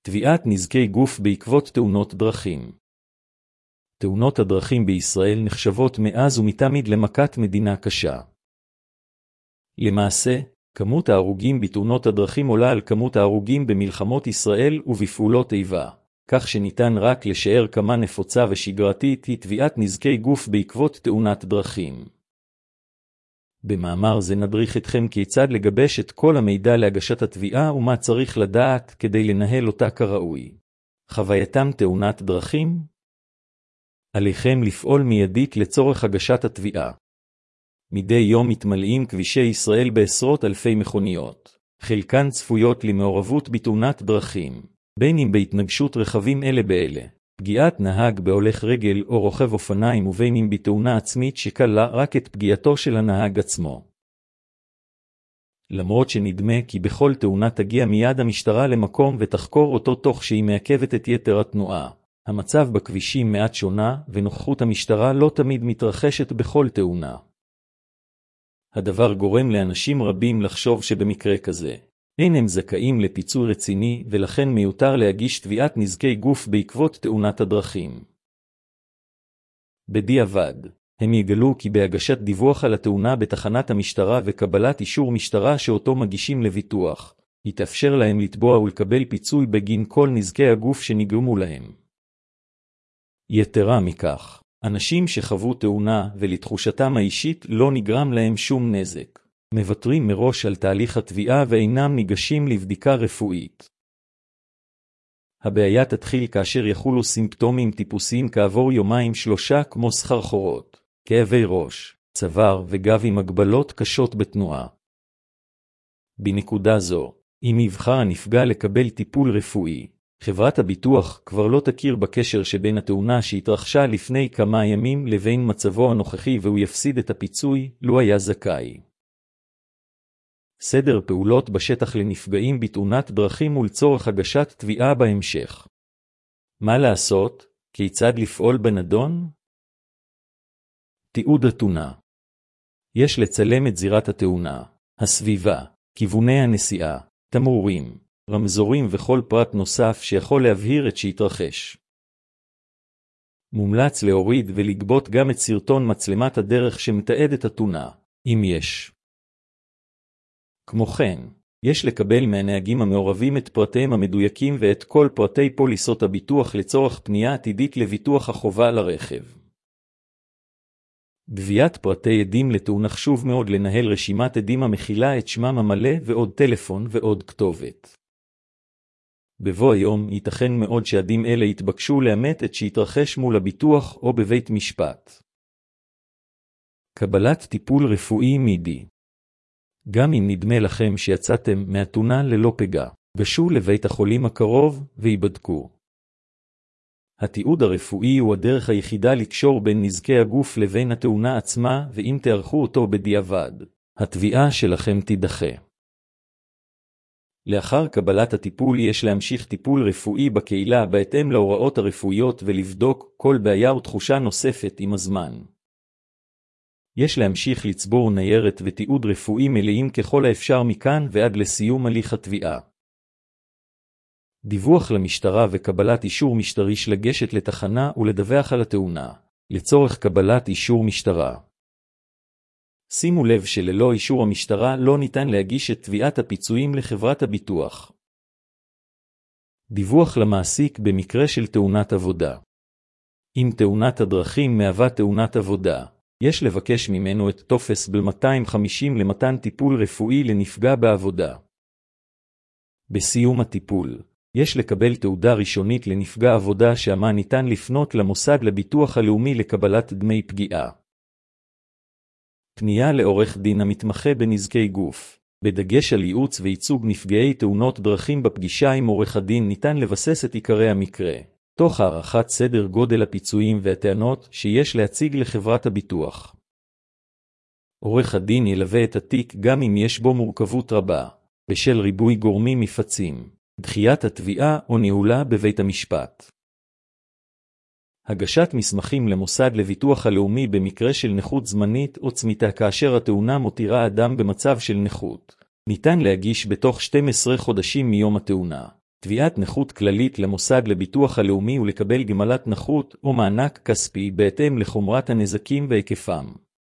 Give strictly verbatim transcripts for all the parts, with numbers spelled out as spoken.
תביעת נזקי גוף בעקבות תאונות דרכים. תאונות הדרכים בישראל נחשבות מאז ומתמיד למכת מדינה קשה. למעשה, כמות ההרוגים בתאונות הדרכים עולה על כמות ההרוגים במלחמות ישראל ובפעולות איבה, כך שניתן רק לשער כמה נפוצה ושגרתית היא תביעת נזקי גוף בעקבות תאונת דרכים. במאמר זה נדריך אתכם כיצד לגבש את כל המידע להגשת התביעה ומה צריך לדעת כדי לנהל אותה כראוי. חווייתם תאונת דרכים? עליכם לפעול מיידית לצורך הגשת התביעה. מדי יום מתמלאים כבישי ישראל בעשרות אלפי מכוניות, חלקן צפויות למעורבות בתאונת דרכים, בין אם בהתנגשות רכבים אלה באלה, פגיעת נהג בהולך רגל או רוכב אופניים ובין אם בתאונה עצמית שקלה רק את פגיעתו של הנהג עצמו. למרות שנדמה כי בכל תאונה תגיע מיד המשטרה למקום ותחקור אותו תוך שהיא מעכבת את יתר התנועה, המצב בכבישים מעט שונה ונוכחות המשטרה לא תמיד מתרחשת בכל תאונה. הדבר גורם לאנשים רבים לחשוב שבמקרה כזה אין הם זכאים לפיצוי רציני ולכן מיותר להגיש תביעת נזקי גוף בעקבות תאונת הדרכים. בדיעבד, הם יגלו כי בהגשת דיווח על התאונה בתחנת המשטרה וקבלת אישור משטרה שאותו מגישים לביטוח, יתאפשר להם לתבוע ולקבל פיצוי בגין כל נזקי הגוף שנגרמו להם. יתרה מכך, אנשים שחוו תאונה ולתחושתם האישית לא נגרם להם שום נזק, מבטרים מראש על תהליך התביעה ואינם ניגשים לבדיקה רפואית. הבעיה תתחיל כאשר יחולו סימפטומים טיפוסיים כעבור יומיים שלושה כמו סחרחורות, כאבי ראש, צוואר וגב עם הגבלות קשות בתנועה. בנקודה זו, אם יבחר הנפגע לקבל טיפול רפואי, חברת הביטוח כבר לא תכיר בקשר שבין התאונה שהתרחשה לפני כמה ימים לבין מצבו הנוכחי והוא יפסיד את הפיצוי לו היה זכאי. סדר פעולות בשטח לנפגעים בתאונת דרכים ולצורך הגשת תביעה בהמשך. מה לעשות? כיצד לפעול בנדון? תיעוד התאונה. יש לצלם את זירת התאונה, הסביבה, כיווני הנסיעה, תמרורים, רמזורים וכל פרט נוסף שיכול להבהיר את שהתרחש. מומלץ להוריד ולגבות גם את סרטון מצלמת הדרך שמתעד את התאונה, אם יש. כמו כן, יש לקבל מהנהגים המעורבים את פרטיהם המדויקים ואת כל פרטי פוליסות הביטוח לצורך פנייה עתידית לביטוח החובה לרכב. גביית פרטי עדים לתאונה חשוב מאוד לנהל רשימת עדים המכילה את שמם המלא ועוד טלפון ועוד כתובת. בבוא היום ייתכן מאוד שעדים אלה יתבקשו לאמת את שהתרחש מול הביטוח או בבית משפט. קבלת טיפול רפואי מידי. גם אם נדמה לכם שיצאתם מהתאונה ללא פגע, גשו לבית החולים הקרוב ויבדקו. התיעוד הרפואי הוא הדרך היחידה לקשור בין נזקי הגוף לבין התאונה עצמה, ואם תערכו אותו בדיעבד, התביעה שלכם תידחה. לאחר קבלת הטיפול יש להמשיך טיפול רפואי בקהילה בהתאם להוראות הרפואיות ולבדוק כל בעיה או תחושה נוספת עם הזמן. יש להמשיך לצבור ניירת ותיעוד רפואי מלאים ככל האפשר מכאן ועד לסיום הליך התביעה. דיווח למשטרה וקבלת אישור משטרי שלגשת לתחנה ולדווח על התאונה, לצורך קבלת אישור משטרה. שימו לב שללא אישור המשטרה לא ניתן להגיש את תביעת הפיצויים לחברת הביטוח. דיווח למעסיק במקרה של תאונת עבודה. אם תאונת הדרכים מהווה תאונת עבודה, יש לבקש ממנו את טופס ב מאתיים וחמישים למתן טיפול רפואי לנפגע בעבודה. בסיום הטיפול, יש לקבל תעודה ראשונית לנפגע עבודה שעמה ניתן לפנות למוסד לביטוח הלאומי לקבלת דמי פגיעה. פנייה לעורך דין המתמחה בנזקי גוף, בדגש על ייעוץ וייצוג נפגעי תאונות דרכים. בפגישה עם עורך הדין ניתן לבסס את עיקרי המקרה, תוך הערכת סדר גודל הפיצויים והטענות שיש להציג לחברת הביטוח. עורך הדין ילווה את התיק גם אם יש בו מורכבות רבה, בשל ריבוי גורמים מפצים, דחיית התביעה או ניהולה בבית המשפט. הגשת מסמכים למוסד לביטוח הלאומי במקרה של נכות זמנית או צמיתה כאשר התאונה מותירה אדם במצב של נכות, ניתן להגיש בתוך שנים עשר חודשים מיום התאונה, תביעת נכות כללית למוסד לביטוח הלאומי ולקבל גמלת נכות או מענק כספי בהתאם לחומרת הנזקים והיקפם.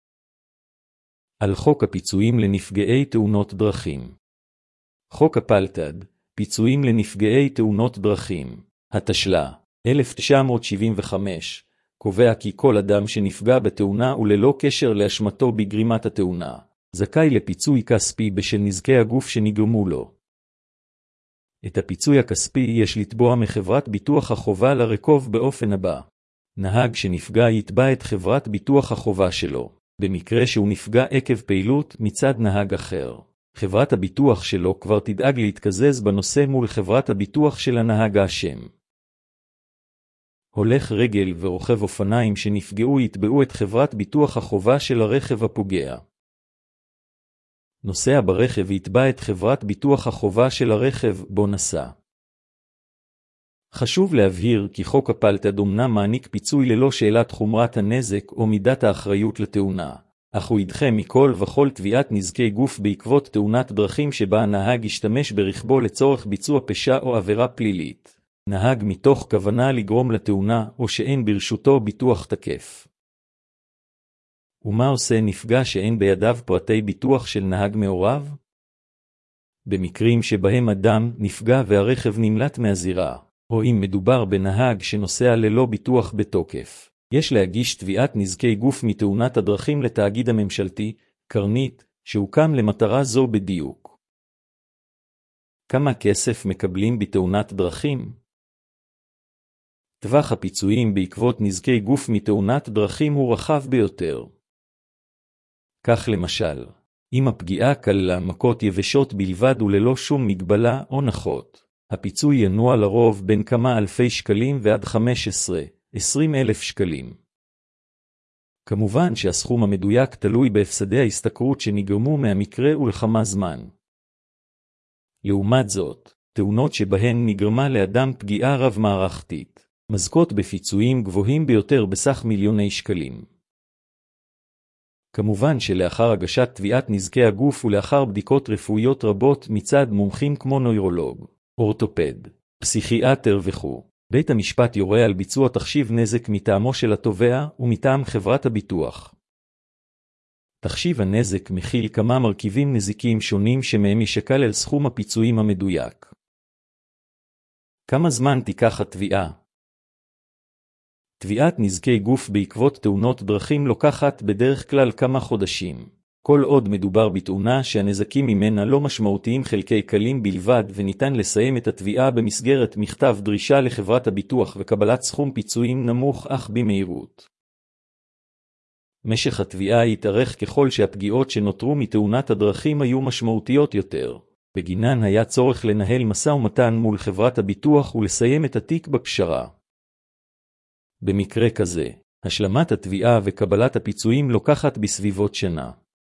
על חוק הפיצויים לנפגעי תאונות דרכים. חוק הפלת"ד, פיצויים לנפגעי תאונות דרכים, התשל"ה אלף תשע מאות שבעים וחמש, קובע כי כל אדם שנפגע בתאונה וללא קשר לאשמתו בגרימת התאונה, זכאי לפיצוי כספי בשל נזקי הגוף שנגרמו לו. את הפיצוי הכספי יש לתבוע מחברת ביטוח החובה לרכוב באופן הבא. נהג שנפגע יתבע את חברת ביטוח החובה שלו, במקרה שהוא נפגע עקב פעילות מצד נהג אחר. חברת הביטוח שלו כבר תדאג להתקזז בנושא מול חברת הביטוח של הנהג האשם. הולך רגל ורוכב אופניים שנפגעו יתבעו את חברת ביטוח החובה של הרכב הפוגע. נוסע ברכב יתבע את חברת ביטוח החובה של הרכב בו נסע. חשוב להבהיר כי חוק הפלת"ד אומנם מעניק פיצוי ללא שאלת חומרת הנזק או מידת האחריות לתאונה, אך הוא ידחה מכל וכל תביעת נזקי גוף בעקבות תאונת דרכים שבה הנהג ישתמש ברכבו לצורך ביצוע פשע או עבירה פלילית, נהג מתוך כוונה לגרום לתאונה או שאין ברשותו ביטוח תקף. ומה עושה נפגע שאין בידיו פרטי ביטוח של נהג מעורב? במקרים שבהם אדם נפגע והרכב נמלט מהזירה, או אם מדובר בנהג שנוסע ללא ביטוח בתוקף, יש להגיש תביעת נזקי גוף מתאונת הדרכים לתאגיד הממשלתי, קרנית, שהוקם למטרה זו בדיוק. כמה כסף מקבלים בתאונת דרכים? טווח הפיצויים בעקבות נזקי גוף מתאונת דרכים הוא רחב ביותר. כך למשל, אם הפגיעה כללה מכות יבשות בלבד וללא שום מגבלה או נחות, הפיצוי ינוע לרוב בין כמה אלפי שקלים ועד חמש עשרה עד עשרים אלף שקלים. כמובן שהסכום המדויק תלוי בהפסדי ההסתכרות שנגרמו מהמקרה ולכמה זמן. לעומת זאת, תאונות שבהן נגרמה לאדם פגיעה רב-מערכתית, מזכות בפיצויים גבוהים ביותר בסך מיליוני שקלים. כמובן שלאחר הגשת תביעת נזקי הגוף ולאחר בדיקות רפואיות רבות מצד מומחים כמו נוירולוג, אורתופד, פסיכיאטר וכו', בית המשפט יורה על ביצוע תחשיב נזק מטעמו של התובע ומטעם חברת הביטוח. תחשיב הנזק מכיל כמה מרכיבים נזיקיים שונים שמהם ישקל על סכום הפיצויים המדויק. כמה זמן תיקח התביעה? תביעת נזקי גוף בעקבות תאונות דרכים לוקחת בדרך כלל כמה חודשים, כל עוד מדובר בתאונה שהנזקים ממנה לא משמעותיים חלקי קלים בלבד וניתן לסיים את התביעה במסגרת מכתב דרישה לחברת הביטוח וקבלת סכום פיצויים נמוך אך במהירות. משך התביעה יתארך ככל שהפגיעות שנותרו מתאונת הדרכים היו משמעותיות יותר. בגינן היה צורך לנהל משא ומתן מול חברת הביטוח ולסיים את התיק בפשרה. במקרה כזה, השלמת התביעה וקבלת הפיצויים לוקחת בסביבות שנה.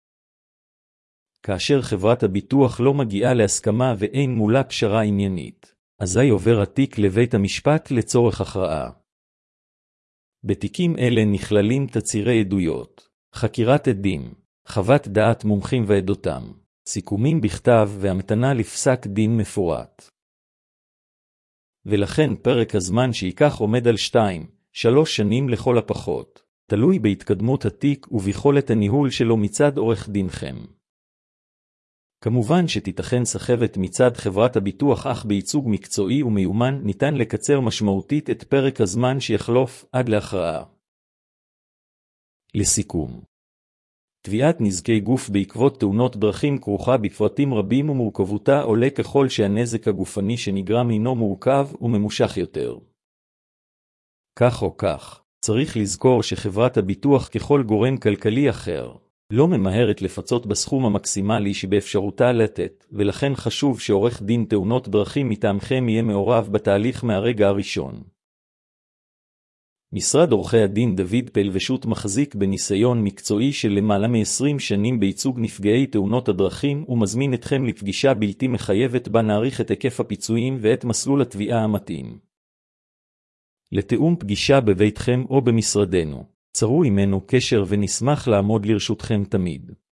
כאשר חברת הביטוח לא מגיעה להסכמה ואין מולה פשרה עניינית, אזי עובר התיק לבית המשפט לצורך הכרעה. בתיקים אלה נכללים תצהירי עדויות, חקירת עדים, חוות דעת מומחים ועדותם, סיכומים בכתב והמתנה לפסק דין מפורט. ולכן פרק הזמן שיקח עומד על שתיים, שלוש שנים לכל הפחות, תלוי בהתקדמות התיק וביכולת הניהול שלו מצד עורך דינכם. כמובן שתיתכן סחבת מצד חברת הביטוח, אך בייצוג מקצועי ומיומן ניתן לקצר משמעותית את פרק הזמן שיחלוף עד להכרעה. לסיכום, תביעת נזקי גוף בעקבות תאונות דרכים כרוכה בפרטים רבים ומורכבותה עולה ככל שהנזק הגופני שנגרם הינו מורכב וממושך יותר. כך או כך, צריך לזכור שחברת הביטוח ככל גורם כלכלי אחר, לא ממהרת לפצות בסכום המקסימלי שבאפשרותה לתת, ולכן חשוב שעורך דין תאונות דרכים מטעמכם יהיה מעורב בתהליך מהרגע הראשון. משרד עורכי הדין דוד פלבשוט מחזיק בניסיון מקצועי של למעלה מ-עשרים שנים בייצוג נפגעי תאונות הדרכים ומזמין אתכם לפגישה בלתי מחייבת בה נעריך את היקף הפיצויים ואת מסלול התביעה המתאים. לתאום פגישה בביתכם או במשרדנו, צרו עמנו קשר ונשמח לעמוד לרשותכם תמיד.